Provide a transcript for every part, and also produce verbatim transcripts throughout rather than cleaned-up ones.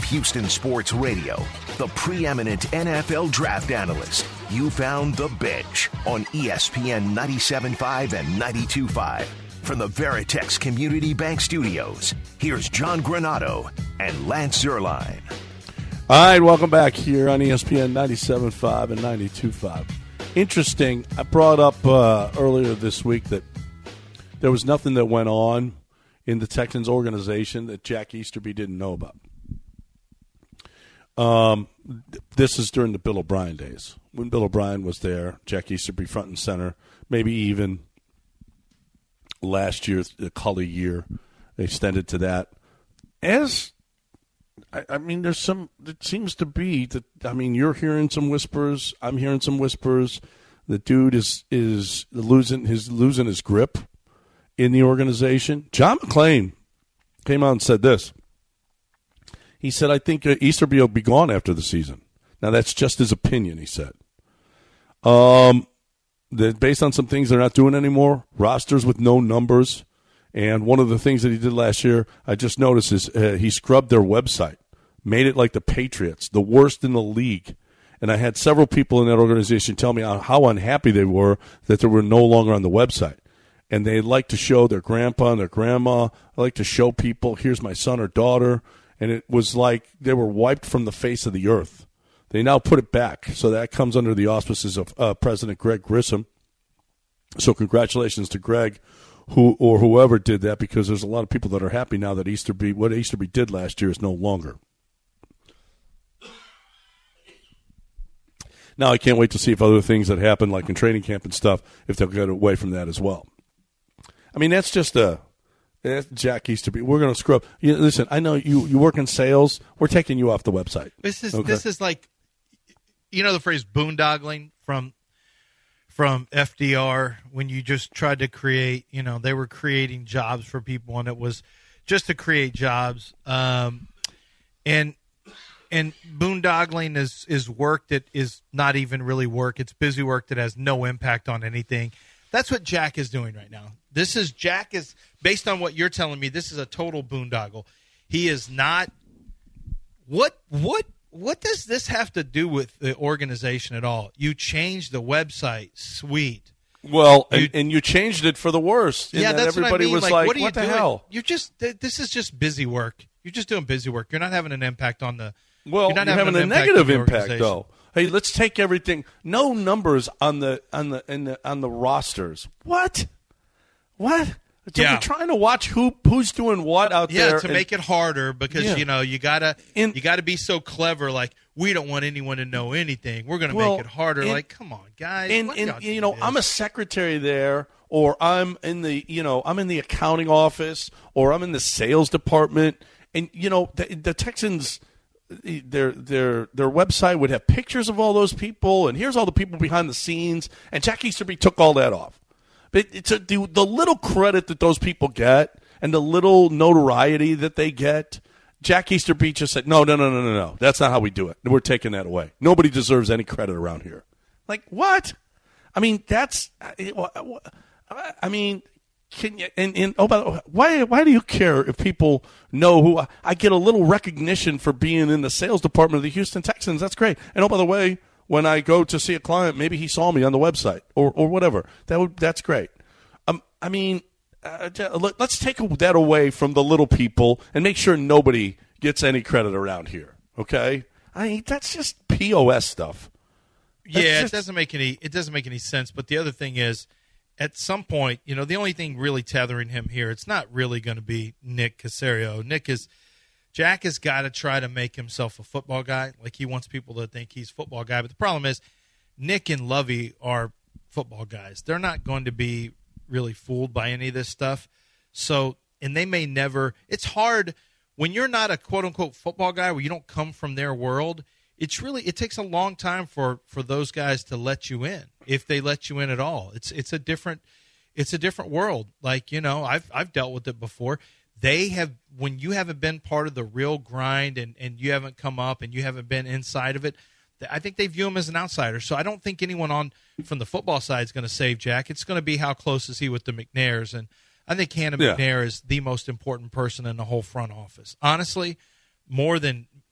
Houston Sports Radio, the preeminent N F L draft analyst. You found The Bench on E S P N ninety-seven point five and ninety-two point five. From the Veritex Community Bank Studios, here's John Granato and Lance Zierlein. All right, welcome back here on E S P N ninety-seven point five and ninety-two point five. Interesting, I brought up uh, earlier this week that there was nothing that went on in the Texans organization that Jack Easterby didn't know about. Um, this is during the Bill O'Brien days. When Bill O'Brien was there, Jack Easterby front and center, maybe even last year, the Cully year, they extended to that. As, I, I mean, there's some, it seems to be that, I mean, you're hearing some whispers, I'm hearing some whispers. The dude is, is losing his, losing his grip in the organization. John McClain came out and said this. He said, I think Easterby will be gone after the season. Now, that's just his opinion, he said. Um, that based on some things they're not doing anymore, rosters with no numbers. And one of the things that he did last year, I just noticed, is uh, he scrubbed their website, made it like the Patriots, the worst in the league. And I had several people in that organization tell me how unhappy they were that they were no longer on the website. And they like to show their grandpa and their grandma. I like to show people, here's my son or daughter. And it was like they were wiped from the face of the earth. They now put it back. So that comes under the auspices of uh, President Greg Grissom. So congratulations to Greg who or whoever did that, because there's a lot of people that are happy now that Easterby, what Easterby did last year is no longer. Now I can't wait to see if other things that happen, like in training camp and stuff, if they'll get away from that as well. I mean, that's just a... That's Jack Easterby. We're going to scrub. You, listen, I know you, you work in sales. We're taking you off the website. This is okay? This is like, you know the phrase boondoggling from from F D R, when you just tried to create, you know, they were creating jobs for people, and it was just to create jobs. Um, and and boondoggling is, is work that is not even really work. It's busy work that has no impact on anything. That's what Jack is doing right now. This is Jack is, based on what you're telling me, this is a total boondoggle. He is not. What what what does this have to do with the organization at all? You changed the website, sweet. Well, you, and, and you changed it for the worse. Yeah, that's everybody what I mean. was like, like, what, are what you the doing? hell? You just this is just busy work. You're just doing busy work. You're not having an impact on the. Well, you're, not you're having, having a impact negative impact though. Hey, let's take everything. No numbers on the on the, in the on the rosters. What? What? So yeah. You're trying to watch who who's doing what out yeah, there. Yeah, to and, make it harder because yeah. you know you gotta in, you gotta be so clever. Like, we don't want anyone to know anything. We're gonna well, make it harder. in, like, come on, guys. And, Let and you do know, this. I'm a secretary there, or I'm in the you know I'm in the accounting office, or I'm in the sales department, and you know the, the Texans. Their their their website would have pictures of all those people, and here's all the people behind the scenes. And Jack Easterby took all that off. But it's a, the, the little credit that those people get and the little notoriety that they get, Jack Easterby just said, no, no, no, no, no, no. That's not how we do it. We're taking that away. Nobody deserves any credit around here. Like, what? I mean, that's – I mean – Can you, and, and oh, by the way, why why do you care if people know who I, I get a little recognition for being in the sales department of the Houston Texans? That's great. And oh, by the way, when I go to see a client, maybe he saw me on the website or, or whatever. That would that's great. Um, I mean, uh, let's take that away from the little people and make sure nobody gets any credit around here. Okay, I mean that's just P O S stuff. That's yeah, just, it doesn't make any it doesn't make any sense. But the other thing is, at some point, you know, the only thing really tethering him here, it's not really going to be Nick Caserio. Nick is, Jack has got to try to make himself a football guy. Like, he wants people to think he's a football guy. But the problem is, Nick and Lovey are football guys. They're not going to be really fooled by any of this stuff. So, and they may never, it's hard when you're not a quote unquote football guy, where you don't come from their world. It's really, it takes a long time for, for those guys to let you in, if they let you in at all. It's it's a different it's a different world. Like, you know, I've I've dealt with it before. They have, when you haven't been part of the real grind and, and you haven't come up and you haven't been inside of it, I think they view him as an outsider. So I don't think anyone on from the football side is going to save Jack. It's going to be how close is he with the McNairs. And I think Hannah yeah. McNair is the most important person in the whole front office. Honestly, more than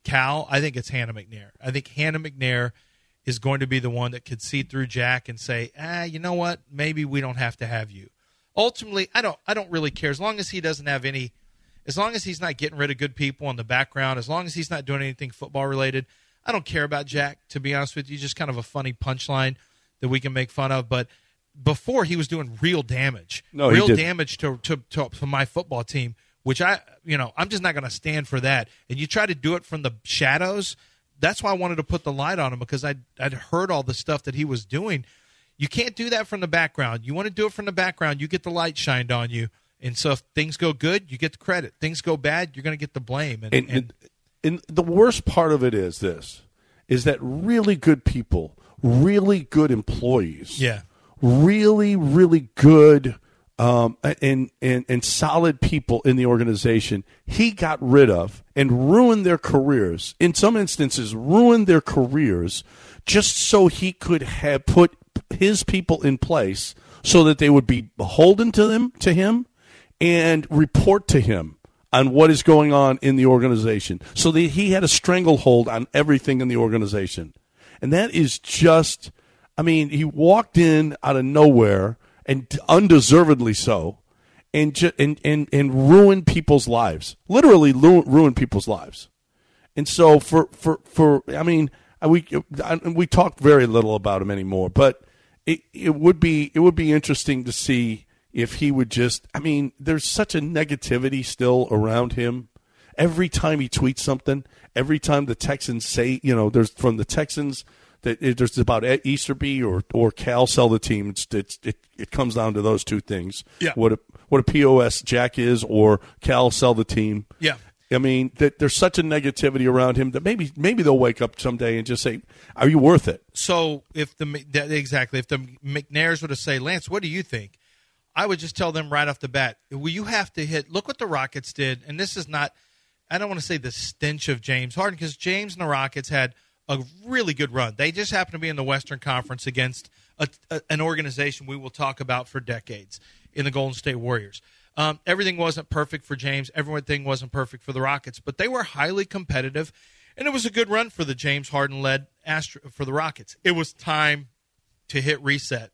Cal, I think it's Hannah McNair. I think Hannah McNair is going to be the one that could see through Jack and say, ah, you know what? Maybe we don't have to have you. Ultimately, I don't I don't really care. As long as he doesn't have any – as long as he's not getting rid of good people in the background, as long as he's not doing anything football-related, I don't care about Jack, to be honest with you. Just kind of a funny punchline that we can make fun of. But before, he was doing real damage. No, real he did. damage to, to, to, to my football team, which I – you know, I'm just not going to stand for that. And you try to do it from the shadows. That's why I wanted to put the light on him, because I'd, I'd heard all the stuff that he was doing. You can't do that from the background. You want to do it from the background, you get the light shined on you. And so if things go good, you get the credit. Things go bad, you're going to get the blame. And, and, and, and the worst part of it is this, is that really good people, really good employees, yeah, really, really good um, and, and, and solid people in the organization, he got rid of and ruined their careers. In some instances, ruined their careers just so he could have put his people in place so that they would be beholden to them, to him, and report to him on what is going on in the organization, so that he had a stranglehold on everything in the organization. And that is just, I mean, he walked in out of nowhere, and undeservedly so, and ju- and, and and ruined people's lives, literally lu- ruined people's lives. And so for, for, for I mean, we we talk very little about him anymore, but it it would be it would be interesting to see if he would just, I mean, there's such a negativity still around him. Every time he tweets something, every time the Texans say, you know, there's from the Texans that it, there's about Easterby or or Cal sell the team. It's, it's, it it comes down to those two things. Yeah. What a what a P O S Jack is, or Cal sell the team. Yeah. I mean, that there's such a negativity around him that maybe maybe they'll wake up someday and just say, "Are you worth it?" So if the that, exactly if the McNairs were to say, Lance, what do you think? I would just tell them right off the bat, well, you have to hit. Look what the Rockets did, and this is not. I don't want to say the stench of James Harden, because James and the Rockets had a really good run. They just happened to be in the Western Conference against a, a, an organization we will talk about for decades in the Golden State Warriors. Um, everything wasn't perfect for James. Everything wasn't perfect for the Rockets, but they were highly competitive, and it was a good run for the James Harden-led Astro for the Rockets. It was time to hit reset,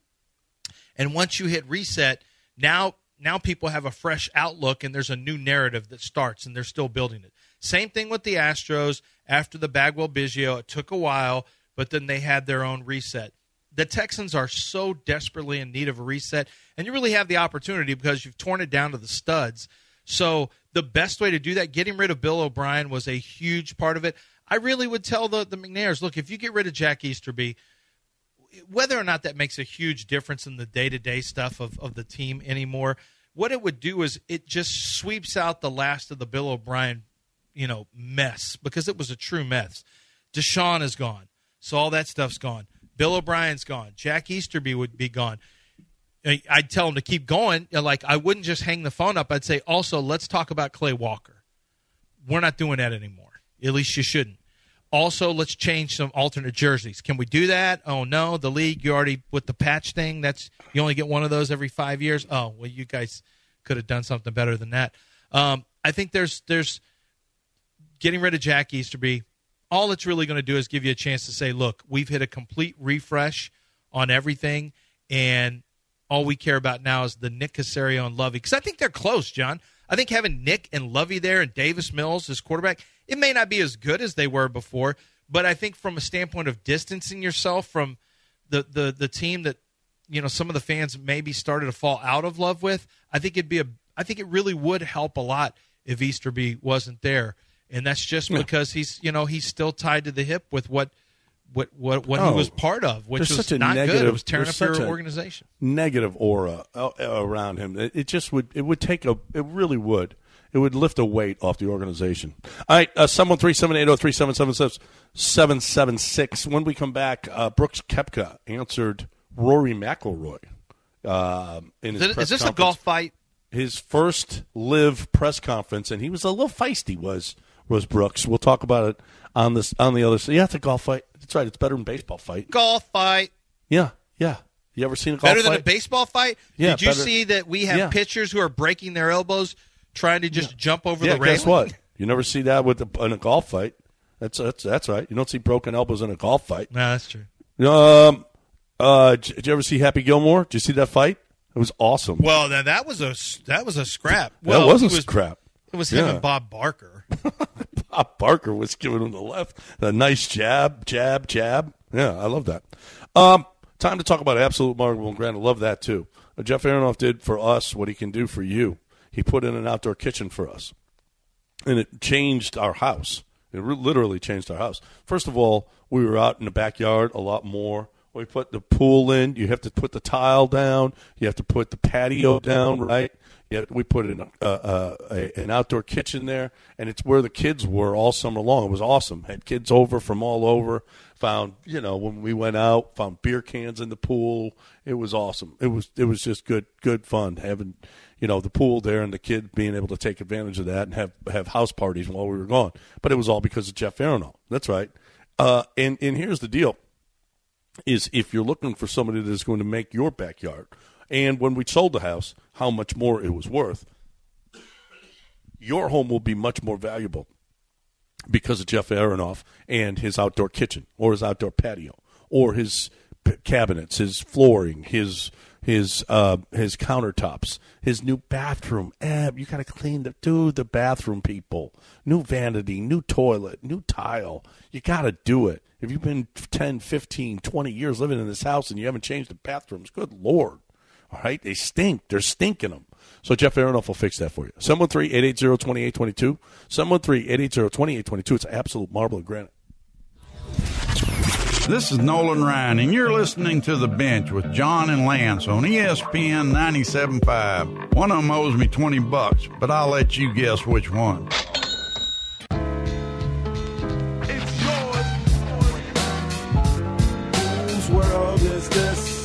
and once you hit reset, now now people have a fresh outlook, and there's a new narrative that starts, and they're still building it. Same thing with the Astros after the Bagwell-Biggio. It took a while, but then they had their own reset. The Texans are so desperately in need of a reset, and you really have the opportunity because you've torn it down to the studs. So the best way to do that, getting rid of Bill O'Brien was a huge part of it. I really would tell the, the McNairs, look, if you get rid of Jack Easterby, whether or not that makes a huge difference in the day-to-day stuff of, of the team anymore, what it would do is it just sweeps out the last of the Bill O'Brien, you know, mess, because it was a true mess. Deshaun is gone, so all that stuff's gone. Bill O'Brien's gone. Jack Easterby would be gone. I'd tell him to keep going. Like, I wouldn't just hang the phone up. I'd say, also, let's talk about Clay Walker. We're not doing that anymore. At least you shouldn't. Also, let's change some alternate jerseys. Can we do that? Oh, no. The league, you already, with the patch thing, that's you only get one of those every five years. Oh, well, you guys could have done something better than that. Um, I think there's there's getting rid of Jack Easterby. All it's really going to do is give you a chance to say, look, we've hit a complete refresh on everything, and all we care about now is the Nick Caserio and Lovey. Because I think they're close, John. I think having Nick and Lovey there and Davis Mills as quarterback, it may not be as good as they were before, but I think from a standpoint of distancing yourself from the, the, the team that, you know, some of the fans maybe started to fall out of love with, I think it'd be a I think it really would help a lot if Easterby wasn't there. And that's just yeah. because he's, you know, he's still tied to the hip with what what what, what oh, he was part of, which was such a not negative, good. It was tearing up your such organization. Negative aura around him. It, it just would. It would take a. It really would. It would lift a weight off the organization. All right, uh, seven one three, seven eight zero, three seven seven six, seven seven six. When we come back, uh, Brooks Koepka answered Rory McIlroy uh, in his is, press is this conference. a golf fight? His first live press conference, and he was a little feisty. Was was Brooks? We'll talk about it on this on the other side. Yeah, it's a golf fight. That's right. It's better than a baseball fight. Golf fight. Yeah, yeah. You ever seen a golf better fight? than a baseball fight? Yeah, Did you better. see that we have Yeah. pitchers who are breaking their elbows trying to just Yeah. jump over yeah, the railing? guess what? You never see that with a, in a golf fight. That's that's that's right. You don't see broken elbows in a golf fight. No, that's true. Um, uh, did, did you ever see Happy Gilmore? Did you see that fight? It was awesome. Well, that that was a that was a scrap. Well, that was a it was, scrap. It was him Yeah. and Bob Barker. Bob Barker was giving him the left, a nice jab, jab, jab. Yeah, I love that. Um, time to talk about Absolute Marble and Granite. I love that too. Uh, Jeff Aronoff did for us what he can do for you. He put in an outdoor kitchen for us, and it changed our house. It re- literally changed our house. First of all, we were out in the backyard a lot more. We put the pool in. You have to put the tile down. You have to put the patio down, right? Yeah, we put in a, a, a, an outdoor kitchen there, and it's where the kids were all summer long. It was awesome. Had kids over from all over. Found, you know, when we went out, found beer cans in the pool. It was awesome. It was it was just good good fun having, you know, the pool there and the kids being able to take advantage of that and have, have house parties while we were gone. But it was all because of Jeff Aronoff. That's right. Uh, and, and here's the deal, is if you're looking for somebody that is going to make your backyard, and when we sold the house, how much more it was worth, your home will be much more valuable because of Jeff Aronoff and his outdoor kitchen or his outdoor patio or his p- cabinets, his flooring, his his uh, his countertops, his new bathroom. Eh, you got to clean the do the bathroom, people. New vanity, new toilet, new tile. You got to do it. If you've been ten, fifteen, twenty years living in this house and you haven't changed the bathrooms, good Lord. All right? They stink. They're stinking them. So Jeff Aronoff will fix that for you. seven one three, eight eight zero, two eight two two. seven one three, eight eight zero, two eight two two. It's Absolute Marble and Granite. This is Nolan Ryan, and you're listening to The Bench with John and Lance on E S P N ninety-seven point five. One of them owes me twenty bucks, but I'll let you guess which one. It's yours. Whose world is this?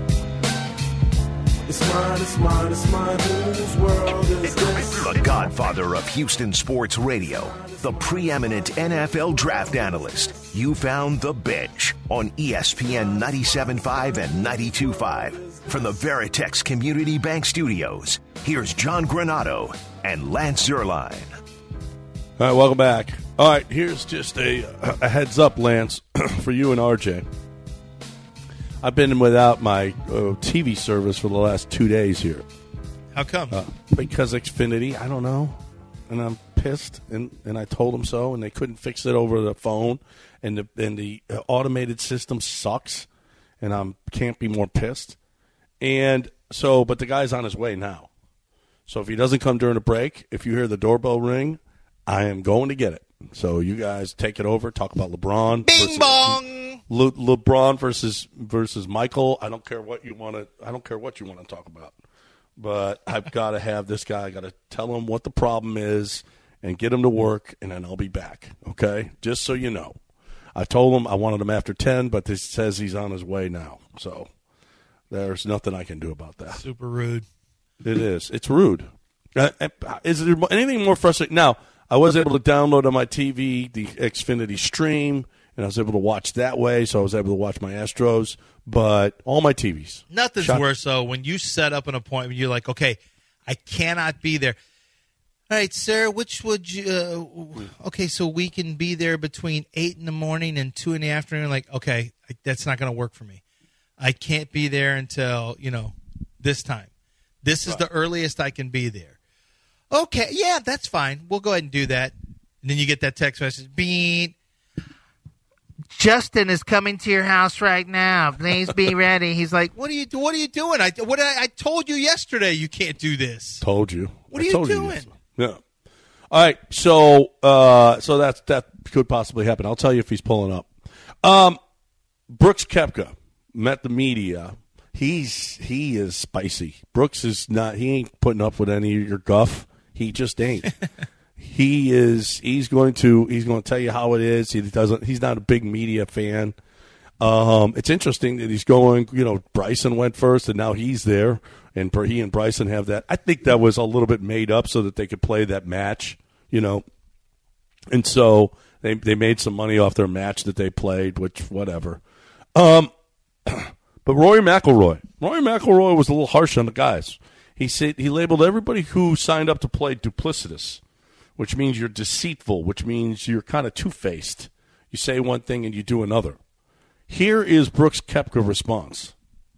It's mine, it's mine, it's mine. Whose world is this? The godfather of Houston sports radio, the preeminent N F L draft analyst. You found The Bench on E S P N ninety-seven point five and ninety-two point five. From the Veritex Community Bank Studios, here's John Granato and Lance Zierlein. All right, welcome back. All right, here's just a, a heads up, Lance, for you and R J. I've been without my uh, T V service for the last two days here. How come? Uh, because Xfinity, I don't know. And I'm pissed, and, and I told them so, and they couldn't fix it over the phone. And the and the uh, automated system sucks, and I can't be more pissed. And so, but the guy's on his way now. So if he doesn't come during the break, if you hear the doorbell ring, I am going to get it. So you guys take it over, talk about LeBron. Bing versus, bong! Le, LeBron versus versus Michael. I don't care what you want to. I don't care what you want to talk about. But I've got to have this guy. I got to tell him what the problem is and get him to work, and then I'll be back. Okay, just so you know. I told him I wanted him after ten, but this says he's on his way now. So there's nothing I can do about that. Super rude. It is. It's rude. Uh, is there anything more frustrating? Now, I was able to download on my T V the Xfinity stream, and I was able to watch that way, so I was able to watch my Astros. But all my T Vs. Nothing's Shut- worse, though, when you set up an appointment, you're like, okay, I cannot be there. All right, sir, which would you uh, – okay, so we can be there between eight in the morning and two in the afternoon. Like, okay, that's not going to work for me. I can't be there until, you know, this time. This is Right. the earliest I can be there. Okay, yeah, that's fine. We'll go ahead and do that. And then you get that text message, beep. Justin is coming to your house right now. Please be ready. He's like, "What are you? What are you doing? I what I, I told you yesterday. You can't do this. Told you. What I are you told doing? yes. Yeah. All right. So, uh, so that's that could possibly happen. I'll tell you if he's pulling up. Um, Brooks Koepka met the media. He's he is spicy. Brooks is not. He ain't putting up with any of your guff. He just ain't. He is. He's going to. He's going to tell you how it is. He doesn't. He's not a big media fan. Um, it's interesting that he's going. You know, Bryson went first, and now he's there, and he and Bryson have that. I think that was a little bit made up so that they could play that match. You know, and so they they made some money off their match that they played, which whatever. Um, but Rory McIlroy. Rory McIlroy was a little harsh on the guys. He said he labeled everybody who signed up to play duplicitous, which means you're deceitful, which means you're kind of two-faced. You say one thing and you do another. Here is Brooks Koepka's response.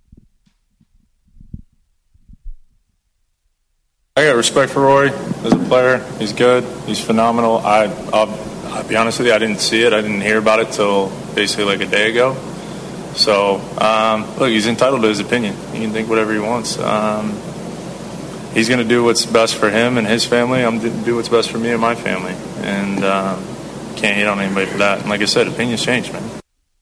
I got respect for Rory as a player. He's good. He's phenomenal. I, I'll, I'll be honest with you, I didn't see it. I didn't hear about it till basically like a day ago. So, um, look, he's entitled to his opinion. He can think whatever he wants. Um, he's going to do what's best for him and his family. I'm going to do what's best for me and my family. And um, can't hate on anybody for that. And like I said, opinions change, man.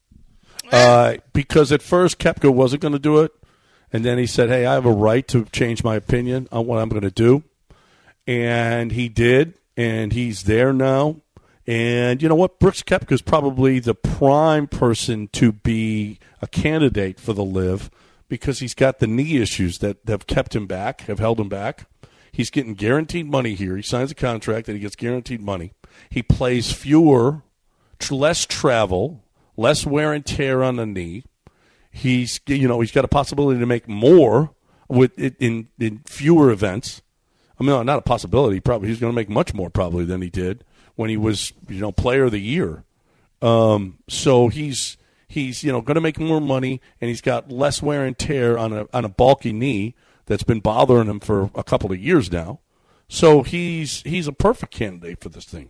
Uh, because at first Koepka wasn't going to do it. And then he said, hey, I have a right to change my opinion on what I'm going to do. And he did, and he's there now. And you know what? Brooks Koepka is probably the prime person to be a candidate for the LIV because he's got the knee issues that have kept him back, have held him back. He's getting guaranteed money here. He signs a contract and he gets guaranteed money. He plays fewer, less travel, less wear and tear on the knee. He's, you know, he's got a possibility to make more with in in fewer events. I mean, not a possibility. Probably he's going to make much more probably than he did when he was, you know, Player of the Year. Um, so he's he's you know going to make more money, and he's got less wear and tear on a on a bulky knee that's been bothering him for a couple of years now. So he's he's a perfect candidate for this thing.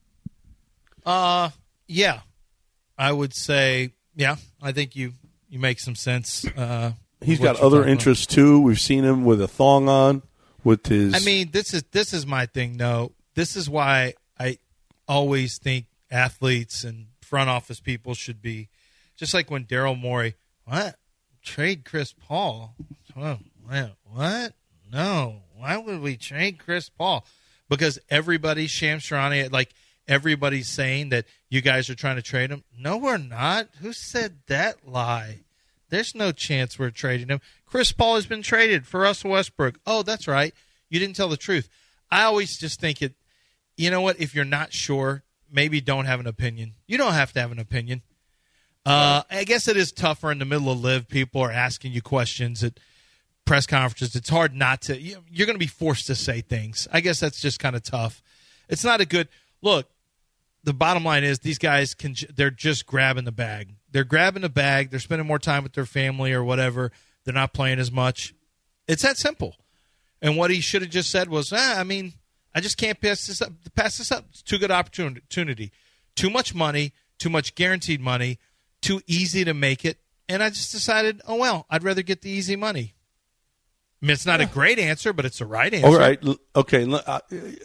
Uh, yeah, I would say, yeah, I think you. You make some sense. Uh, He's got other interests too. We've seen him with a thong on, with his. I mean, this is this is my thing. though. This is why I always think athletes and front office people should be just like when Daryl Morey. What trade Chris Paul? Oh, what? No. Why would we trade Chris Paul? Because everybody's Shams Charania, like everybody's saying that you guys are trying to trade him. No, we're not. Who said that lie? There's no chance we're trading him. Chris Paul has been traded for Russell Westbrook. Oh, that's right. You didn't tell the truth. I always just think it, you know what, if you're not sure, maybe don't have an opinion. You don't have to have an opinion. Uh, I guess it is tougher in the middle of LIV. People are asking you questions at press conferences. It's hard not to. You're going to be forced to say things. I guess that's just kind of tough. It's not a good – look, the bottom line is these guys, can. they're just grabbing the bag. They're grabbing the bag. They're spending more time with their family or whatever. They're not playing as much. It's that simple. And what he should have just said was, ah, I mean, I just can't pass this up. Pass this up. It's too good opportunity. Too much money, too much guaranteed money, too easy to make it. And I just decided, oh, well, I'd rather get the easy money. I mean, it's not a great answer, but it's the right answer. All right. Okay. Uh,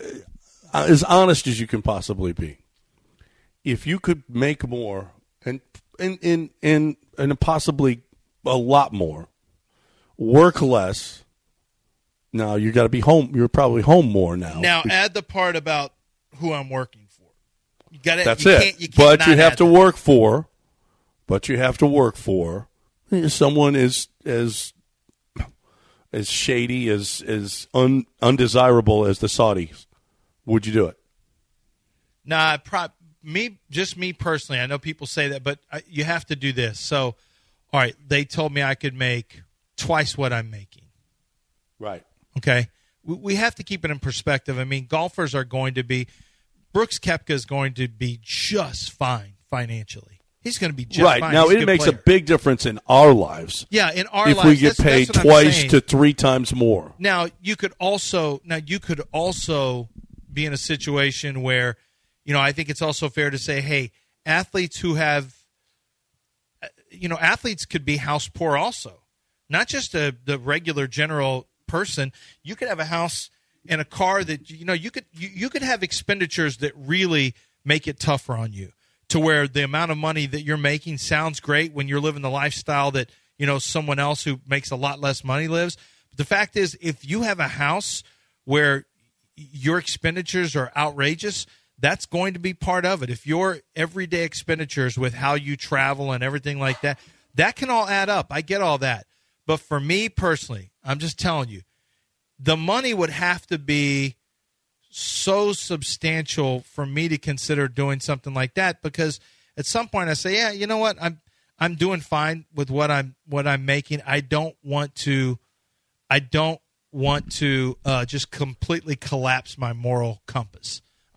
as honest as you can possibly be. If you could make more and and and and, and possibly a lot more, work less. Now you got to be home. You're probably home more now. Now add the part about who I'm working for. You got That's you it. Can't, you can't but you have to that. work for. But you have to work for someone as as as shady as as un, undesirable as the Saudis. Would you do it? Nah, pro- me just me personally. I know people say that, but I, you have to do this. So, all right, they told me I could make twice what I'm making. Right. Okay. We, we have to keep it in perspective. I mean, golfers are going to be Brooks Koepka is going to be just fine financially. He's going to be just right. fine. Now, He's it a makes player. a big difference in our lives. Yeah, in our if lives. we get that's, paid that's twice to three times more. Now, you could also now you could also be in a situation where, you know, I think it's also fair to say, hey, athletes who have, you know, athletes could be house poor also. Not just a, the regular general person. You could have a house and a car that, you know, you could you, you could have expenditures that really make it tougher on you, to where the amount of money that you're making sounds great when you're living the lifestyle that, you know, someone else who makes a lot less money lives. But the fact is, if you have a house where your expenditures are outrageous, that's going to be part of it. If your everyday expenditures with how you travel and everything like that, that can all add up. I get all that. But for me personally, I'm just telling you, the money would have to be so substantial for me to consider doing something like that, because at some point I say, yeah, you know what, I'm I'm doing fine with what I'm what I'm making. I don't want to I don't want to uh, just completely collapse my moral compass.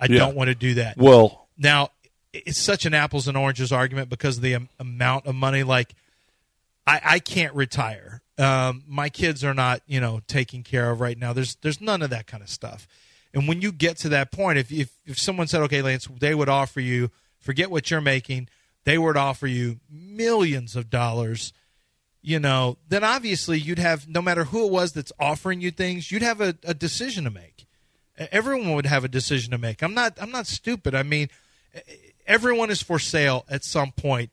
I Yeah. don't want to do that. Well, Now, it's such an apples and oranges argument because of the am- amount of money. Like, I, I can't retire. Um, my kids are not, you know, taken care of right now. There's there's none of that kind of stuff. And when you get to that point, if if, if someone said, okay, Lance, they would offer you, forget what you're making, they would offer you millions of dollars, you know, then obviously you'd have, no matter who it was that's offering you things, you'd have a, a decision to make. Everyone would have a decision to make. I'm not I'm not stupid. I mean, everyone is for sale at some point.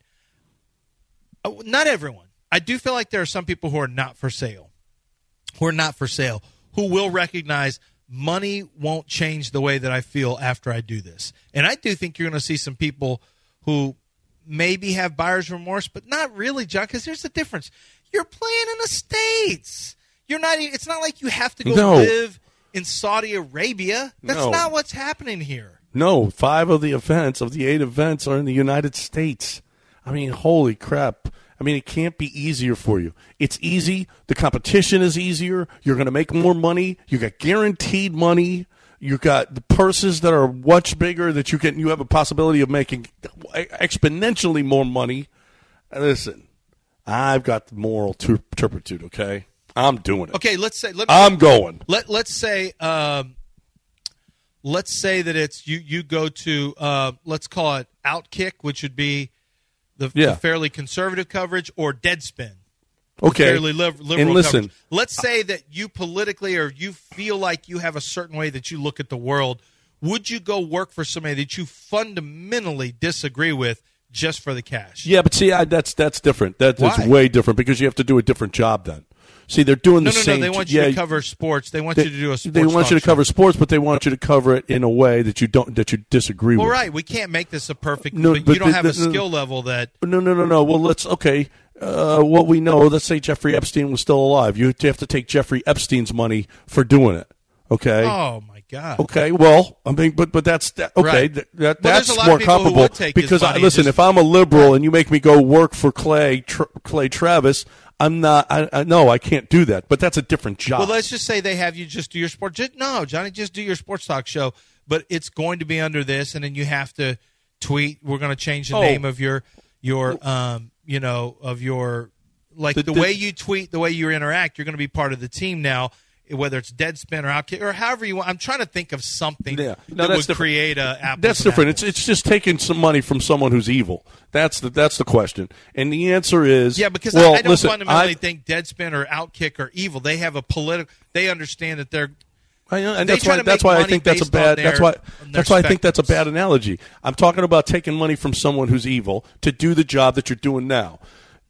Not everyone. I do feel like there are some people who are not for sale, who are not for sale, who will recognize money won't change the way that I feel after I do this. And I do think you're going to see some people who maybe have buyer's remorse, but not really, John, because here's the difference. You're playing in the States. You're not. It's not like you have to go No. live in Saudi Arabia. That's No. not what's happening here. no, five of the events, of the eight events, are in the United States. I mean, holy crap. I mean, it can't be easier for you. It's easy. The competition is easier. You're going to make more money. You got guaranteed money. You got the purses that are much bigger that you can. You have a possibility of making exponentially more money. Listen, I've got the moral tur- turpitude. Okay, I'm doing it. Okay, let's say. Let me, I'm going. Let Let's say. Um, let's say that it's you. You go to. Uh, let's call it Outkick, which would be the, Yeah. the fairly conservative coverage, or Deadspin. Okay, Fairly liv- liberal and listen. coverage. Let's say that you politically, or you feel like you have a certain way that you look at the world. Would you go work for somebody that you fundamentally disagree with just for the cash? Yeah, but see, I, that's that's different. That, that's Why? way different because you have to do a different job then. See, they're doing No, the no, same. no. They want you yeah, to cover sports. They want They, you to do a sports they want you to talk show. cover sports, but they want you to cover it in a way that you don't that you disagree Well, with. right. We can't make this a perfect. No, but but you don't the- have a the- skill level that. No, no, no, no. Well, let's okay. Uh, what we know, let's say Jeffrey Epstein was still alive. You have to take Jeffrey Epstein's money for doing it. Okay. Oh my God. Okay, well, I mean, but but that's that, okay. Right. Th- that, Well, there's that's a lot more of people who comparable would take his because I money listen. just- If I'm a liberal and you make me go work for Clay Tr- Clay Travis, I'm not. I, I no, I can't do that. But that's a different job. Well, let's just say they have you just do your sports. Just, no, Johnny, just do your sports talk show. But it's going to be under this, and then you have to tweet. We're going to change the Oh. name of your your um you know of your like The- the, the- way you tweet, the way you interact. You're going to be part of the team now. Whether it's Deadspin or Outkick or however you want. I'm trying to think of something Yeah. No, that that's would different. create a apples That's and different. It's apples. it's just taking some money from someone who's evil. That's the that's the question. And the answer is Yeah, because well, I, I don't listen, fundamentally I- think Deadspin or Outkick are evil. They have a political. They understand that they're. I know, and They that's try why to that's make why I money think that's a based on bad. their- That's why on their that's why I think that's a spectacles. bad analogy. I'm talking about taking money from someone who's evil to do the job that you're doing now,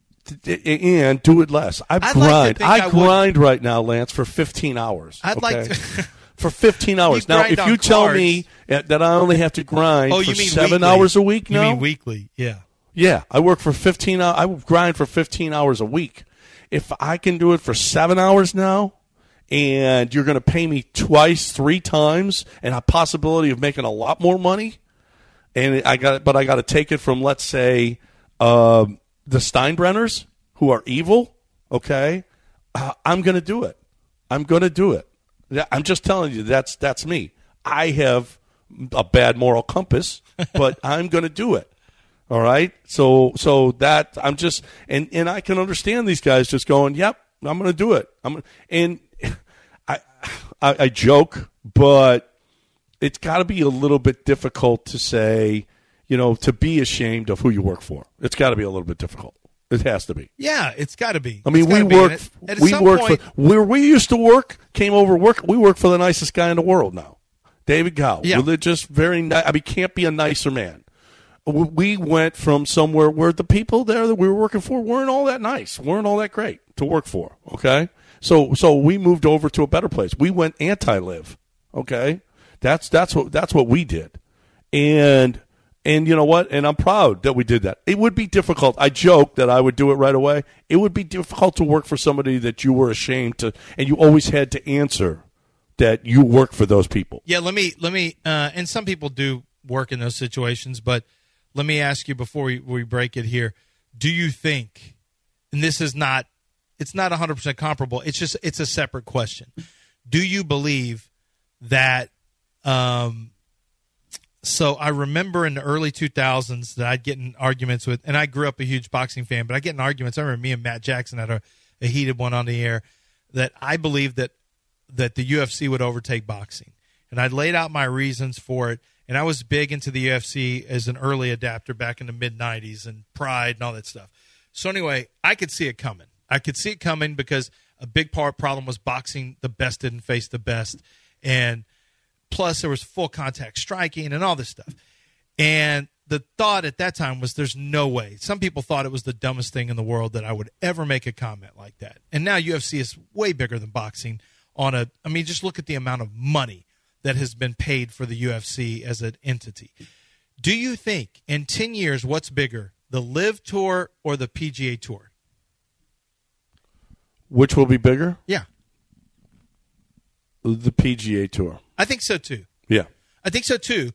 T- and do it less. I I'd like to grind. think I I would- grind right now, Lance, for fifteen hours. I'd like okay? to- for fifteen hours. You Now, grind if on you tell cards. me that I only have to grind Oh, for you mean seven weekly. hours a week You now, mean weekly? Yeah. yeah, I work for fifteen hours. I grind for fifteen hours a week. If I can do it for seven hours now, and you're going to pay me twice, three times, and a possibility of making a lot more money, and I got, but I got to take it from, let's say, um, the Steinbrenners, who are evil. Okay, uh, I'm going to do it. I'm going to do it. Yeah, I'm just telling you, that's that's me. I have a bad moral compass, but I'm going to do it. All right, so so that I'm just and, and I can understand these guys just going, "Yep, I'm going to do it." I'm and I, I I joke, but it's got to be a little bit difficult to say, you know, to be ashamed of who you work for. It's got to be a little bit difficult. It has to be. Yeah, it's got to be. I mean, It's we gotta be. work. And at- at We some work point, for where we used to work. Came over work. We work for the nicest guy in the world now, David Gow. Yeah. Religious, very. Ni- I mean, can't be a nicer man. We went from somewhere where the people there that we were working for weren't all that nice, weren't all that great to work for. Okay, so so we moved over to a better place. We went anti-live. Okay, that's that's what that's what we did, and and you know what? And I'm proud that we did that. It would be difficult. I joke that I would do it right away. It would be difficult to work for somebody that you were ashamed to, and you always had to answer that you work for those people. Yeah, let me let me. Uh, and some people do work in those situations, but let me ask you before we, we break it here. Do you think, and this is not, it's not one hundred percent comparable. It's just, it's a separate question. Do you believe that um, so I remember in the early two thousands that I'd get in arguments with, and I grew up a huge boxing fan, but I get in arguments. I remember me and Matt Jackson had a, a heated one on the air that I believed that that the U F C would overtake boxing. And I laid out my reasons for it, and I was big into the U F C as an early adapter back in the mid nineties and Pride and all that stuff. So anyway, I could see it coming. I could see it coming because a big part problem was boxing, the best didn't face the best, and plus there was full contact striking and all this stuff. And the thought at that time was there's no way. Some people thought it was the dumbest thing in the world that I would ever make a comment like that. And now U F C is way bigger than boxing on a – I mean, just look at the amount of money that has been paid for the U F C as an entity. Do you think in ten years what's bigger, the LIV Tour or the P G A Tour? Which will be bigger? Yeah. The P G A Tour. I think so, too. Yeah. I think so, too.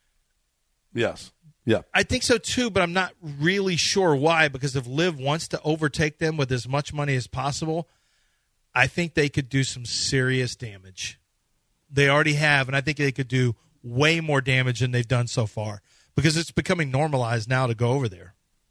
Yes. Yeah. I think so, too, but I'm not really sure why, because if LIV wants to overtake them with as much money as possible, I think they could do some serious damage. They already have, and I think they could do way more damage than they've done so far because it's becoming normalized now to go over there.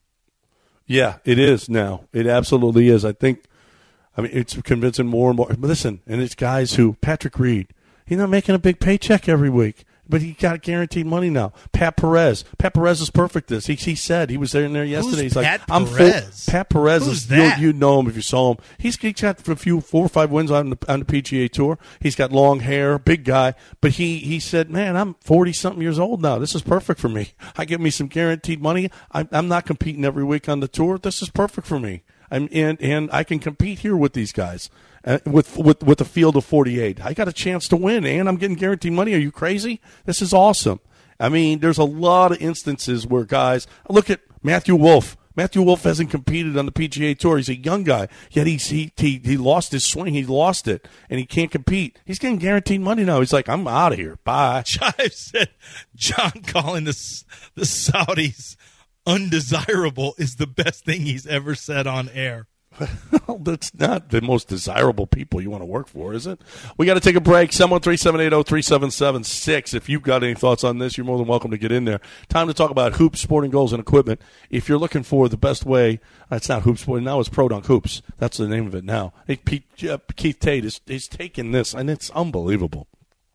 Yeah, it is now. It absolutely is. I think, I mean, it's convincing more and more. Listen, and it's guys who, Patrick Reed, he's not making a big paycheck every week, but he got guaranteed money now. Pat Perez. Pat Perez is perfect this. He, he said, he was there in there yesterday. Who's He's Pat like, I'm Perez? full. Pat Perez Who's is, that? you, you know him if you saw him. He's, he's got a few, four or five wins on the, on the P G A Tour. He's got long hair, big guy. But he, he said, man, I'm forty-something years old now. This is perfect for me. I get me some guaranteed money. I'm, I'm not competing every week on the tour. This is perfect for me. I'm, and, and I can compete here with these guys. Uh, with with with a field of forty-eight, I got a chance to win, and I'm getting guaranteed money. Are you crazy? This is awesome. I mean, there's a lot of instances where guys look at Matthew Wolff. Matthew Wolff hasn't competed on the P G A Tour. He's a young guy, yet he's, he he he lost his swing. He lost it, and he can't compete. He's getting guaranteed money now. He's like, I'm out of here. Bye. Chive said, John calling the the Saudis undesirable is the best thing he's ever said on air. Well, that's not the most desirable people you want to work for, is it? We got to take a break. seven one three, seven eight zero, three seven seven six. If you've got any thoughts on this, you're more than welcome to get in there. Time to talk about hoops, sporting goals, and equipment. If you're looking for the best way, it's not hoops, now it's Pro Dunk Hoops. That's the name of it now. Hey, Pete, uh, Keith Tate is, is taking this, and it's unbelievable.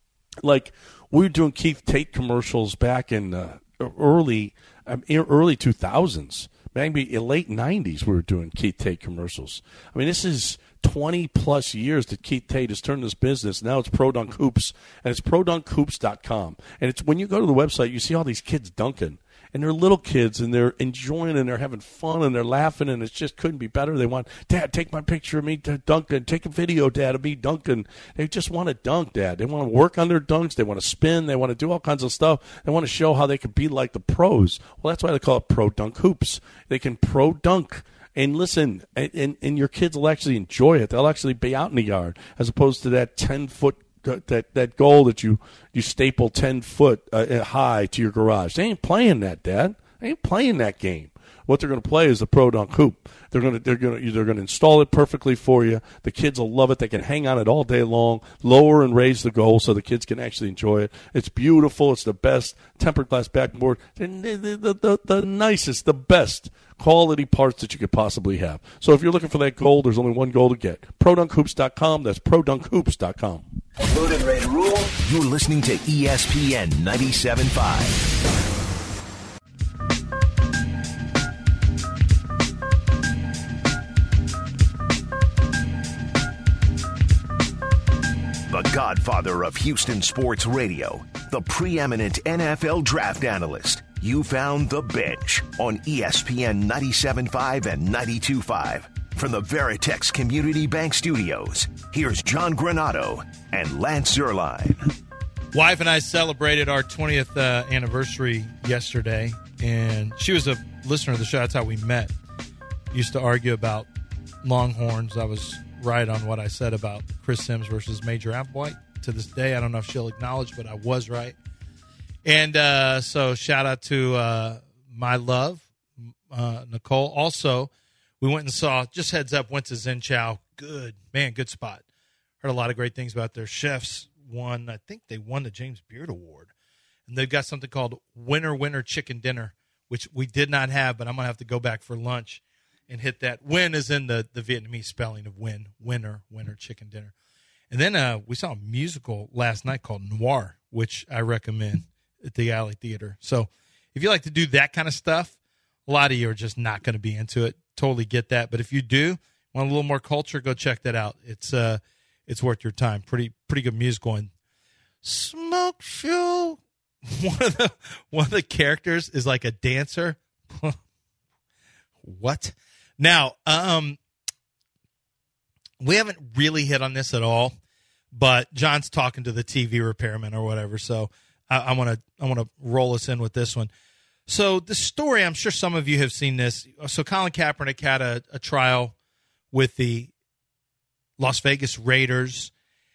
Like, we were doing Keith Tate commercials back in uh, early, um, early two thousands. Maybe late nineties we were doing Keith Tate commercials. I mean, this is twenty-plus years that Keith Tate has turned this business. Now it's Pro Dunk Hoops, and it's pro dunk hoops dot com. And it's when you go to the website, you see all these kids dunking. And they're little kids, and they're enjoying, and they're having fun, and they're laughing, and it just couldn't be better. They want, Dad, take my picture of me dunking. Take a video, Dad, of me dunking. They just want to dunk, Dad. They want to work on their dunks. They want to spin. They want to do all kinds of stuff. They want to show how they can be like the pros. Well, that's why they call it Pro Dunk Hoops. They can pro dunk. And listen, and, and, and your kids will actually enjoy it. They'll actually be out in the yard as opposed to that ten-foot that that goal that you you staple ten foot uh, high to your garage. They ain't playing that, Dad. They ain't playing that game. What they're going to play is the Pro Dunk Hoop. They're going to they're going to they're going to install it perfectly for you. The kids will love it. They can hang on it all day long. Lower and raise the goal so the kids can actually enjoy it. It's beautiful. It's the best tempered glass backboard. The, the, the, the, the nicest, the best quality parts that you could possibly have. So if you're looking for that goal, there's only one goal to get. pro dunk hoops dot com. That's pro dunk hoops dot com. Loaded, ready to rule. You're listening to E S P N ninety-seven point five. The godfather of Houston sports radio, the preeminent N F L draft analyst. You found The Bench on E S P N ninety-seven point five and ninety-two point five. From the Veritex Community Bank Studios, here's John Granato and Lance Zierlein. Wife and I celebrated our twentieth uh, anniversary yesterday, and she was a listener of the show. That's how we met. Used to argue about Longhorns. I was right on what I said about Chris Sims versus Major Applewhite. To this day, I don't know if she'll acknowledge, but I was right. And uh, so shout out to uh, my love, uh, Nicole. Also, we went and saw, just heads up, went to Zen Chow. Good, man, good spot. Heard a lot of great things about their chefs. Won, I think they won the James Beard Award. and they've got something called Winner Winner Chicken Dinner, which we did not have, but I'm going to have to go back for lunch and hit that. Win is in the, the Vietnamese spelling of win, winner, winner, chicken dinner. And then uh, we saw a musical last night called Noir, which I recommend at the Alley Theater. So if you like to do that kind of stuff, a lot of you are just not going to be into it. Totally get that. But if you do want a little more culture, go check that out. It's uh, it's worth your time. Pretty pretty good musical. And Smoke Show, one of the one of the characters is like a dancer. What? Now, um, we haven't really hit on this at all, but John's talking to the T V repairman or whatever, so I want to I want to roll us in with this one. So the story, I'm sure some of you have seen this. So Colin Kaepernick had a, a trial with the Las Vegas Raiders,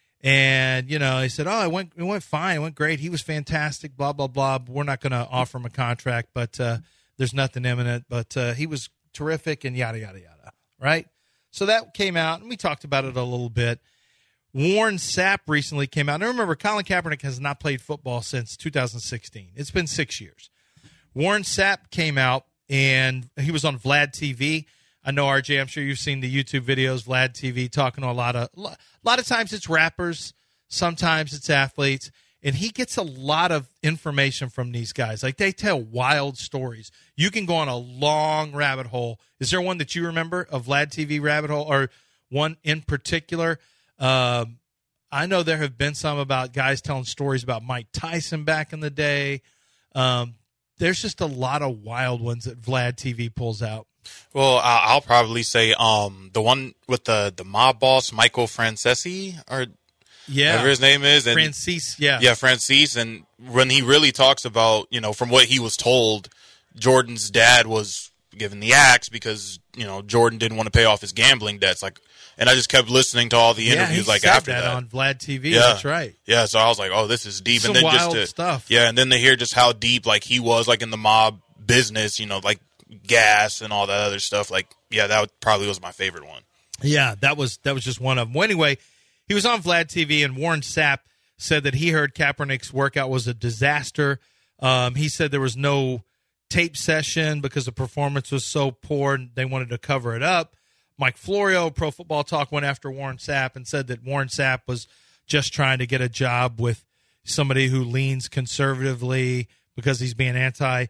and you know he said, "Oh, it went it went fine, it went great. He was fantastic. Blah blah blah. We're not going to offer him a contract, but uh, there's nothing imminent. But uh, he was terrific, and yada yada yada." Right? So that came out, and we talked about it a little bit. Warren Sapp recently came out. And remember, Colin Kaepernick has not played football since two thousand sixteen. It's been six years. Warren Sapp came out, and he was on Vlad T V. I know, R J, I'm sure you've seen the YouTube videos, Vlad T V, talking to a lot of, a lot of times it's rappers, sometimes it's athletes, and he gets a lot of information from these guys. Like, they tell wild stories. You can go on a long rabbit hole. Is there one that you remember, a Vlad T V rabbit hole, or one in particular? Um, I know there have been some about guys telling stories about Mike Tyson back in the day. Um, there's just a lot of wild ones that Vlad T V pulls out. Well, I'll probably say um, the one with the, the mob boss, Michael Francesi, or yeah, whatever his name is. And, Francis, yeah. Yeah, Francis. And when he really talks about, you know, from what he was told, Jordan's dad was given the axe because, you know, Jordan didn't want to pay off his gambling debts. Like, and I just kept listening to all the interviews, yeah, he like said after that, that on Vlad T V. Yeah. That's right. Yeah, so I was like, oh, this is deep. Some and then wild just to, stuff. Yeah, and then to hear just how deep like he was like in the mob business, you know, like gas and all that other stuff. Like, yeah, that probably was my favorite one. Yeah, that was that was just one of them. Well, anyway, he was on Vlad T V, and Warren Sapp said that he heard Kaepernick's workout was a disaster. Um, he said there was no tape session because the performance was so poor and they wanted to cover it up. Mike Florio, Pro Football Talk, went after Warren Sapp and said that Warren Sapp was just trying to get a job with somebody who leans conservatively because he's being anti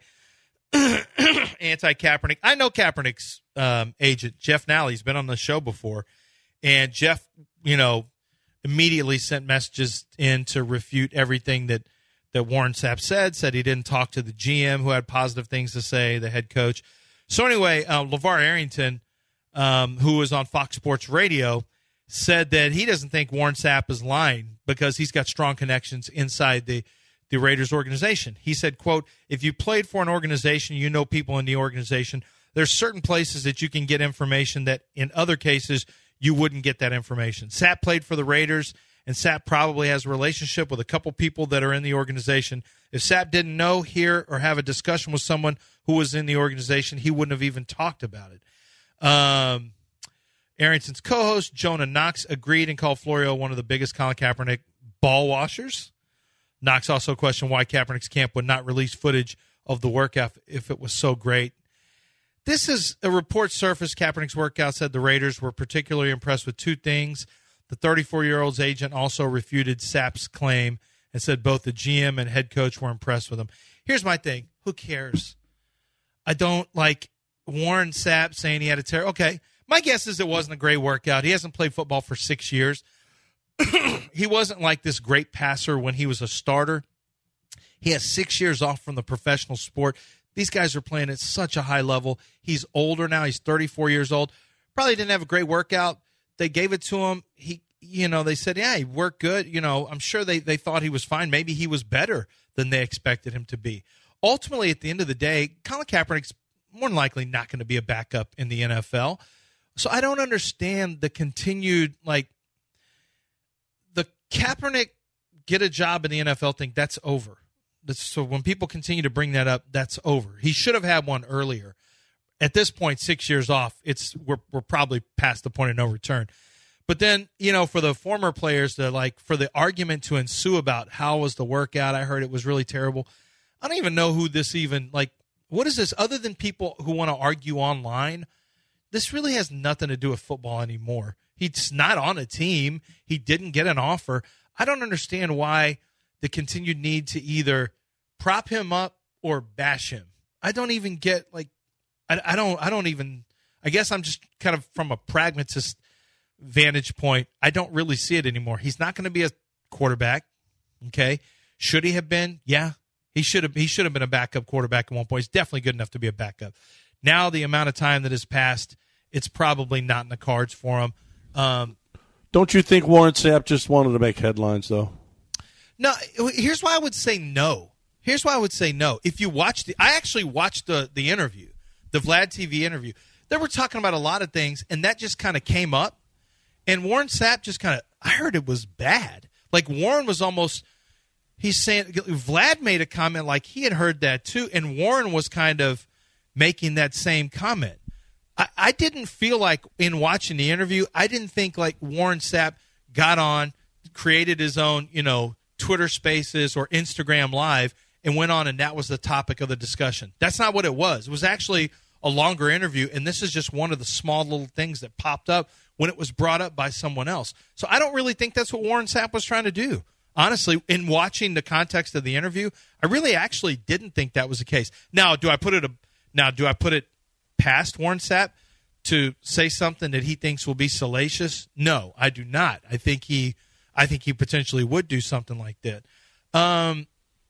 anti-Kaepernick. I know Kaepernick's um, agent, Jeff Nally. He's been on the show before. And Jeff, you know, immediately sent messages in to refute everything that, that Warren Sapp said, said he didn't talk to the G M who had positive things to say, the head coach. So anyway, uh, LeVar Arrington, um, who was on Fox Sports Radio, said that he doesn't think Warren Sapp is lying because he's got strong connections inside the the Raiders organization. He said, quote, if you played for an organization, you know people in the organization, there's certain places that you can get information that in other cases you wouldn't get that information. Sapp played for the Raiders, and Sapp probably has a relationship with a couple people that are in the organization. If Sapp didn't know, hear, or have a discussion with someone who was in the organization, he wouldn't have even talked about it. Um, Arrington's co-host, Jonah Knox, agreed and called Florio one of the biggest Colin Kaepernick ball washers. Knox also questioned why Kaepernick's camp would not release footage of the workout if it was so great. This is a report surfaced. Kaepernick's workout said the Raiders were particularly impressed with two things. The thirty-four-year-old's agent also refuted Sapp's claim and said both the G M and head coach were impressed with him. Here's my thing. Who cares? I don't like Warren Sapp saying he had a terror. Okay, my guess is it wasn't a great workout. He hasn't played football for six years. He wasn't like this great passer when he was a starter. He has six years off from the professional sport. These guys are playing at such a high level. He's older now. He's thirty-four years old. Probably didn't have a great workout. They gave it to him. He, you know, they said, yeah, he worked good. You know, I'm sure they, they thought he was fine. Maybe he was better than they expected him to be. Ultimately, at the end of the day, Colin Kaepernick's more than likely not going to be a backup in the N F L. So I don't understand the continued, like, the Kaepernick get a job in the N F L thing, that's over. That's, so when people continue to bring that up, that's over. He should have had one earlier. At this point, six years off, it's we're we're probably past the point of no return. But then, you know, for the former players, to like for the argument to ensue about how was the workout, I heard it was really terrible. I don't even know who this even, like, what is this other than people who want to argue online? This really has nothing to do with football anymore. He's not on a team. He didn't get an offer. I don't understand why the continued need to either prop him up or bash him. I don't even get, like, I, I don't, I don't even, I guess I'm just kind of from a pragmatist vantage point. I don't really see it anymore. He's not going to be a quarterback. Okay. Should he have been? Yeah. He should have, he should have been a backup quarterback at one point. He's definitely good enough to be a backup. Now, the amount of time that has passed, it's probably not in the cards for him. Um, Don't you think Warren Sapp just wanted to make headlines, though? No, here's why I would say no. Here's why I would say no. If you watch the, I actually watched the the interview, the Vlad T V interview. They were talking about a lot of things, and that just kind of came up. And Warren Sapp just kind of, I heard it was bad. Like Warren was almost, he's saying, Vlad made a comment like he had heard that too, and Warren was kind of making that same comment. I, I didn't feel like in watching the interview, I didn't think like Warren Sapp got on, created his own, you know, Twitter Spaces or Instagram Live and went on and that was the topic of the discussion. That's not what it was. It was actually a longer interview, and this is just one of the small little things that popped up when it was brought up by someone else. So I don't really think that's what Warren Sapp was trying to do. Honestly, in watching the context of the interview, I really actually didn't think that was the case. Now, do I put it a, now do I put it past Warren Sapp to say something that he thinks will be salacious? No, I do not. I think he I think he potentially would do something like that. Um,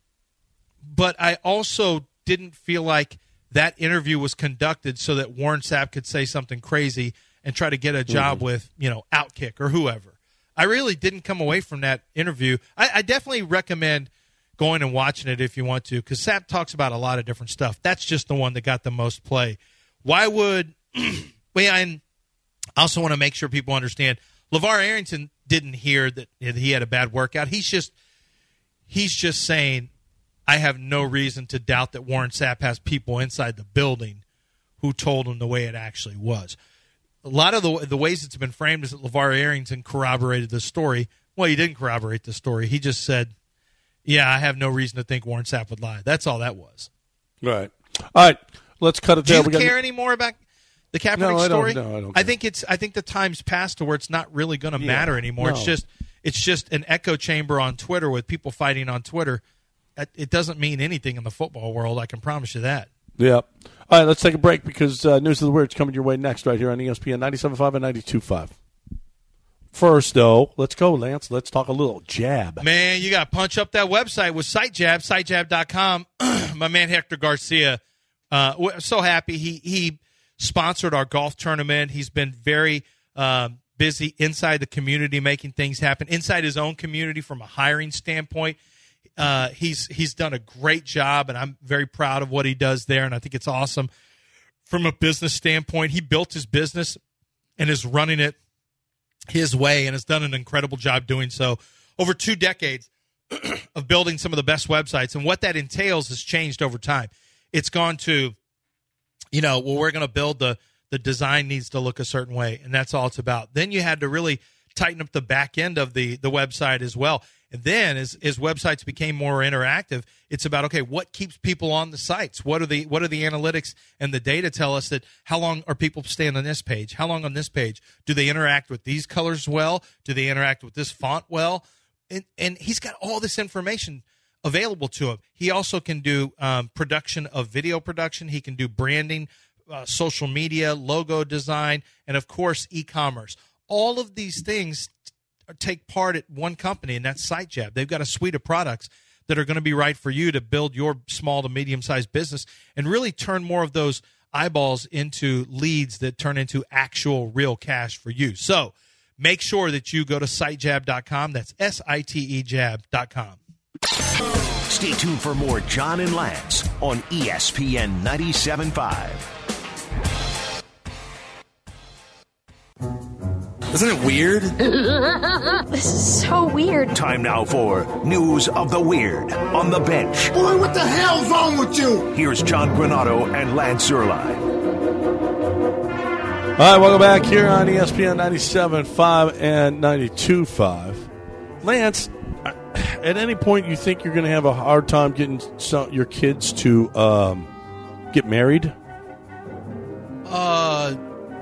but I also didn't feel like that interview was conducted so that Warren Sapp could say something crazy and try to get a job mm-hmm. with, you know, Outkick or whoever. I really didn't come away from that interview. I, I definitely recommend going and watching it if you want to, because Sapp talks about a lot of different stuff. That's just the one that got the most play. Why would – well, and I also want to make sure people understand LeVar Arrington didn't hear that he had a bad workout. He's just he's just saying, I have no reason to doubt that Warren Sapp has people inside the building who told him the way it actually was. A lot of the the ways it's been framed is that LeVar Arrington corroborated the story. Well, he didn't corroborate the story. He just said, yeah, I have no reason to think Warren Sapp would lie. That's all that was. Right. All right. Let's cut it Do there. you we care got... any more about the Kaepernick no, I story? Don't, no, I don't. I think it's. I think the time's passed to where it's not really going to yeah, matter anymore. No. It's just. It's just an echo chamber on Twitter with people fighting on Twitter. It doesn't mean anything in the football world. I can promise you that. Yeah. All right. Let's take a break because uh, News of the Weird's coming your way next, right here on E S P N ninety-seven point five and ninety-two point five. First, though, let's go, Lance. Let's talk a little jab. Man, you got to punch up that website with SiteJab, site jab dot com. My man Hector Garcia, uh, we're so happy. He he sponsored our golf tournament. He's been very um, busy inside the community making things happen, inside his own community from a hiring standpoint. Uh, he's he's done a great job, and I'm very proud of what he does there, and I think it's awesome. From a business standpoint, he built his business and is running it his way and has done an incredible job doing so over two decades of building some of the best websites. And what that entails has changed over time. It's gone to, you know, well, we're going to build the, the design needs to look a certain way, and that's all it's about. Then you had to really tighten up the back end of the, the website as well. And then as, as websites became more interactive, it's about, okay, what keeps people on the sites? What are the what are the analytics and the data tell us that how long are people staying on this page? How long on this page? Do they interact with these colors well? Do they interact with this font well? And, and he's got all this information available to him. He also can do um, production of video production. He can do branding, uh, social media, logo design, and, of course, e-commerce. All of these things take part at one company, and that's SiteJab. They've got a suite of products that are going to be right for you to build your small to medium-sized business and really turn more of those eyeballs into leads that turn into actual real cash for you. So make sure that you go to site jab dot com. That's S I T E jab dot com. Stay tuned for more John and Lance on E S P N ninety-seven point five. Isn't it weird? This is so weird. Time now for News of the Weird on the Bench. Boy, what the hell's wrong with you? Here's John Granado and Lance Zierlein. All right, welcome back here on E S P N ninety-seven point five and ninety-two point five. Lance, at any point you think you're going to have a hard time getting some, your kids to um, get married? Uh,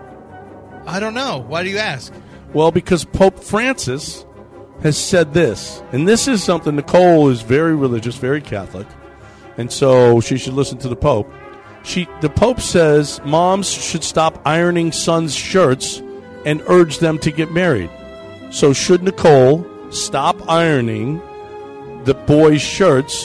I don't know. Why do you ask? Well, because Pope Francis has said this, and this is something, Nicole is very religious, very Catholic, and so she should listen to the Pope. She, the Pope says moms should stop ironing sons' shirts and urge them to get married. So should Nicole stop ironing the boys' shirts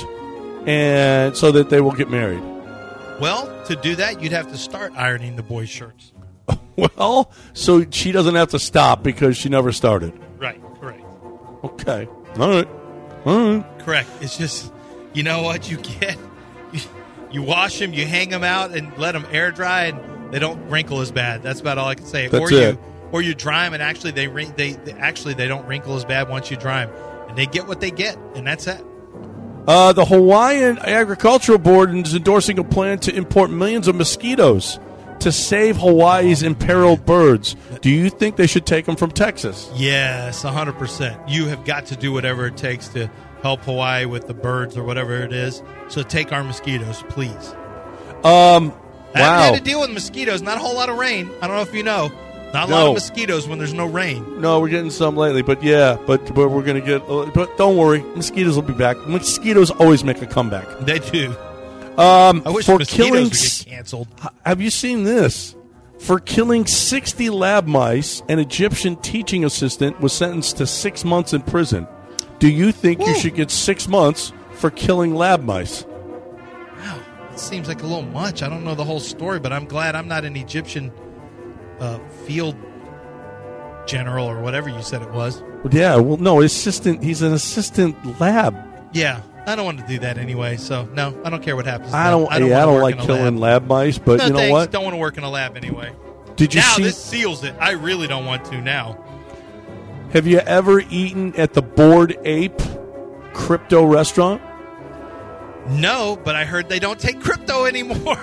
and so that they will get married? Well, to do that, you'd have to start ironing the boys' shirts. Well, so she doesn't have to stop because she never started. Right, correct. Okay. All right. All right. Correct. It's just, you know what you get? You, you wash them, you hang them out, and let them air dry, and they don't wrinkle as bad. That's about all I can say. That's or it. you, or you dry them, and actually they, they they actually they don't wrinkle as bad once you dry them, and they get what they get, and that's it. Uh, the Hawaiian Agricultural Board is endorsing a plan to import millions of mosquitoes to save Hawaii's imperiled birds. Do you think they should take them from Texas? Yes, one hundred percent. You have got to do whatever it takes to help Hawaii with the birds or whatever it is. So take our mosquitoes, please. Um, I wow. haven't had to deal with mosquitoes. Not a whole lot of rain. I don't know if you know. Not a No. lot of mosquitoes when there's no rain. No, we're getting some lately, but yeah, but, but we're going to get, uh, but don't worry, mosquitoes will be back. Mosquitoes always make a comeback. They do. Um, I wish for mosquitoes killing, would get canceled. have you seen this? For killing sixty lab mice, an Egyptian teaching assistant was sentenced to six months in prison. Do you think Woo. you should get six months for killing lab mice? Wow, it seems like a little much. I don't know the whole story, but I'm glad I'm not an Egyptian uh, field general or whatever you said it was. Well, yeah, well, no, assistant. He's an assistant lab. Yeah, I don't want to do that anyway. So no, I don't care what happens. I don't. I don't, yeah, I wanna don't work like in a killing lab. lab mice, but no, you know thanks. what? Don't want to work in a lab anyway. Did you now see? this seals it. I really don't want to now. Have you ever eaten at the Bored Ape crypto restaurant? No, but I heard they don't take crypto anymore.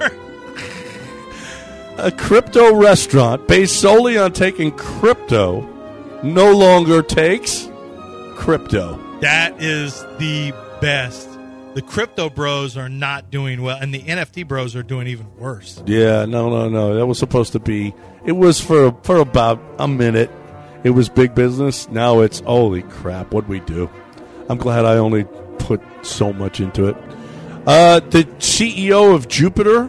A crypto restaurant based solely on taking crypto no longer takes crypto. That is the best. The crypto bros are not doing well, and the N F T bros are doing even worse. Yeah, no, no, no. That was supposed to be. It was for for about a minute. It was big business. Now it's holy crap. What'd we do? I'm glad I only put so much into it. Uh, the C E O of Jupiter,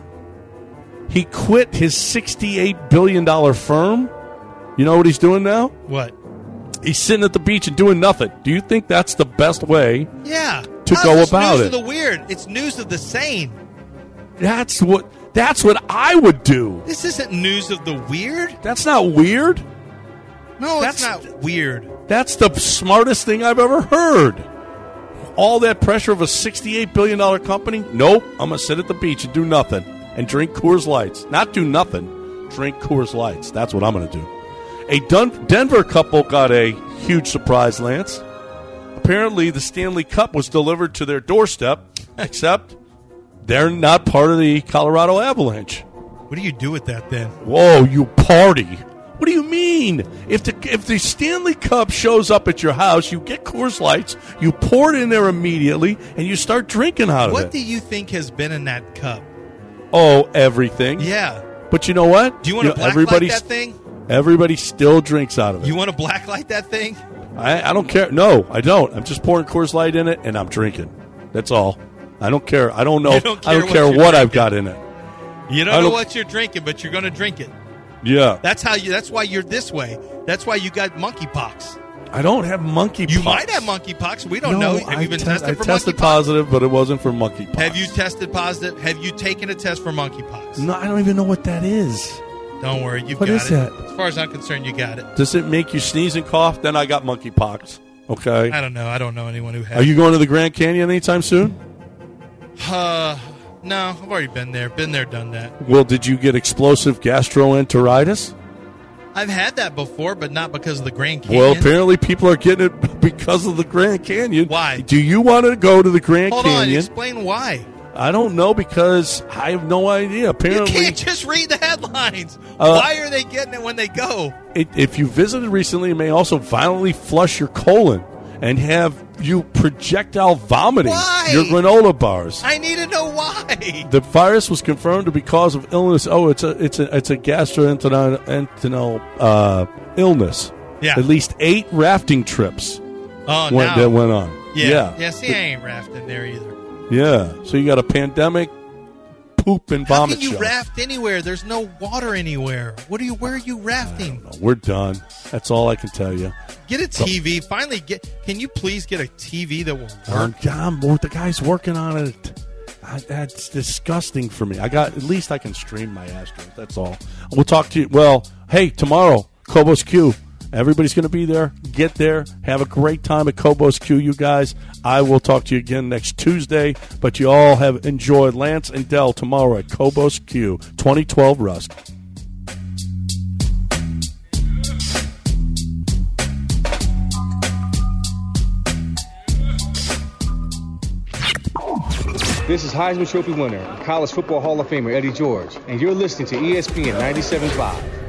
he quit his sixty-eight billion dollars firm. You know what he's doing now? What? He's sitting at the beach and doing nothing. Do you think that's the best way Yeah. to How's go this about news it? of the weird. It's news of the sane. That's what that's what I would do. This isn't news of the weird. That's not weird. No, That's- it's not weird. That's the smartest thing I've ever heard. All that pressure of a sixty-eight billion dollars company? Nope. I'm going to sit at the beach and do nothing and drink Coors Lights. Not do nothing. Drink Coors Lights. That's what I'm going to do. A Dun- Denver couple got a huge surprise, Lance. Apparently, the Stanley Cup was delivered to their doorstep, except they're not part of the Colorado Avalanche. What do you do with that then? Whoa, you party. What do you mean? If the if the Stanley Cup shows up at your house, you get Coors Lights, you pour it in there immediately, and you start drinking out of What it. do you think has been in that cup? Oh, everything. Yeah. But you know what? Do you want to know, blacklight everybody- that thing? Everybody still drinks out of it. You want to blacklight that thing? I, I don't care. No, I don't. I'm just pouring Coors Light in it, and I'm drinking. That's all. I don't care. I don't know. You don't I care don't what care you're what I've drinking. got in it. You I don't know don't- what you're drinking, but you're going to drink it. Yeah. That's how you. That's why you're this way. That's why you got monkeypox. I don't have monkeypox. You might have monkeypox. We don't No, know. Have I you been te- tested I for tested monkeypox? positive, but it wasn't for monkeypox. Have you tested positive? Have you taken a test for monkeypox? No, I don't even know what that is. Don't worry, you've What got is it. that? As far as I'm concerned, you got it. Does it make you sneeze and cough? Then I got monkeypox. Okay. I don't know. I don't know anyone who has. Are you going to the Grand Canyon anytime soon? Uh, no, I've already been there. Been there, done that. Well, did you get explosive gastroenteritis? I've had that before, but not because of the Grand Canyon. Well, apparently people are getting it because of the Grand Canyon. Why? Do you want to go to the Grand Hold on, Canyon? explain why. I don't know because I have no idea. Apparently, you can't just read the headlines. Uh, Why are they getting it when they go? It, if you visited recently, it may also violently flush your colon and have you projectile vomiting Why? your granola bars. I need to know why. The virus was confirmed to be cause of illness. Oh, it's a it's a it's a gastrointestinal uh, illness. Yeah. At least eight rafting trips Oh, went, now. that went on. Yeah. Yeah. Yeah, see, I ain't rafting there either. Yeah. So you got a pandemic, poop and How vomit can you show. raft anywhere? There's no water anywhere. What are you? Where are you rafting? We're done. That's all I can tell you. Get a T V. Finally, get. Can you please get a T V that will work? Um, John, the guy's working on it. I, that's disgusting for me. I got at least I can stream my Astros. That's all. We'll talk to you. Well, hey, tomorrow, Cobos Q. Everybody's going to be there. Get there. Have a great time at Cobos Q, you guys. I will talk to you again next Tuesday. But you all have enjoyed Lance and Dell tomorrow at Cobos Q, twenty twelve Rusk. This is Heisman Trophy winner and College Football Hall of Famer Eddie George, and you're listening to E S P N ninety-seven point five.